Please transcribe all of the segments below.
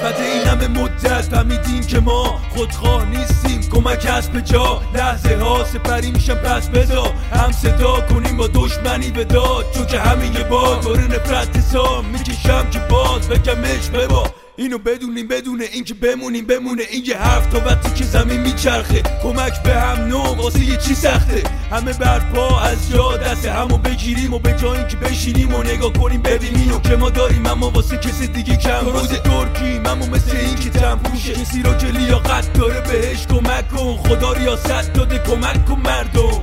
بعد این همه مدت فهمیدیم که ما خودخواه نیستیم، کمک هست به جا، لحظه ها سپری میشن پس بدا، هم صدا کنیم با دشمنی به داد، چون که همین یه بار داره نفرت حساب میکشم که باز بگمش ببا. اینو بدونیم بدون اینکه بمونه این یه حرف تا وقتی که زمین میچرخه، کمک به هم نوع واسه یه چی سخته، همه برپا از جا دست همو بگیریم و به جای اینکه بشینیم و نگاه کنیم ببینیم اینو که ما داریم اما واسه کسی دیگه کم روز ترکیم، اما مثل این که تنفوشه کسی رو که لیاقت داره بهش کمک کن، خدا ریاست داده کمک کن مردم.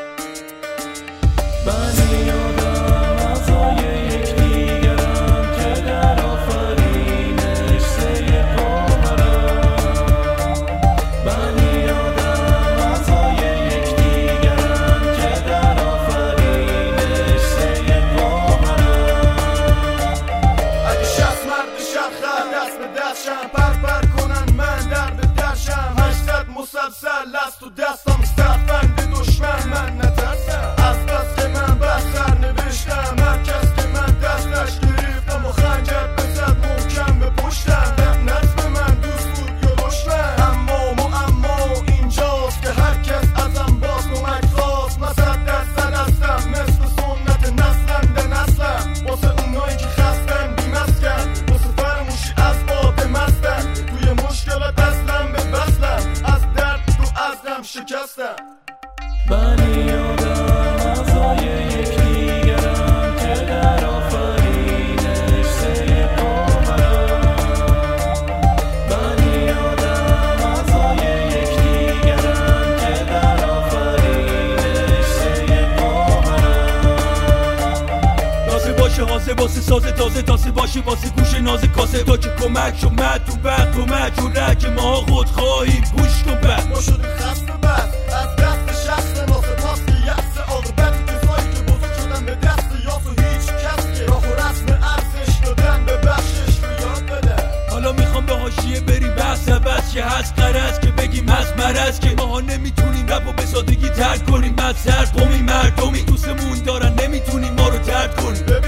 پر کنن من در به درشم 800 مسلسل است تو دستم استفند دشمن من نترسم از دست من بستر نوشتم هر کس که من دستش گرفتم و خنجر بزد محکم به پشتم نظم من دوست بود یا دشمن اما اینجاست که هر کس ازم باز کمک خواست مسد دستم مثل سنت نسلم به نسلم واسه اونایی که خستن بیمسکن واسه فرموشی از توی مشکلات اصلم به بسلم از درد تو ازم شکستم. بنی آدم اعضای یکدیگرن که در آفرینش سه پاورن. بنی آدم اعضای یکدیگرن که در آفرینش سه پاورن. تازه باشه حاسه واسه ساز تازه باشه واسه گوش ناز کاسه تا که کمک شد تو وقت کمک جوره که ما خود خواهیم گوش کن بد ما شدیم خسته بد از دست شخص ما سپاس که یأس عاقبت کسایی که بزرگ شدن به دست یاس و هیچ کس که راه و رسم ارزش دادن به بخشش رو یاد بده. حالا میخوام به حاشیه بریم بس که هست قرض که بگیم هست مرض که ماها نمیتونیم رب و به سادگی ترک کنیم، بعد سر قومی مردمی دوستمون دارن نمیتونیم ما رو ترک کنیم.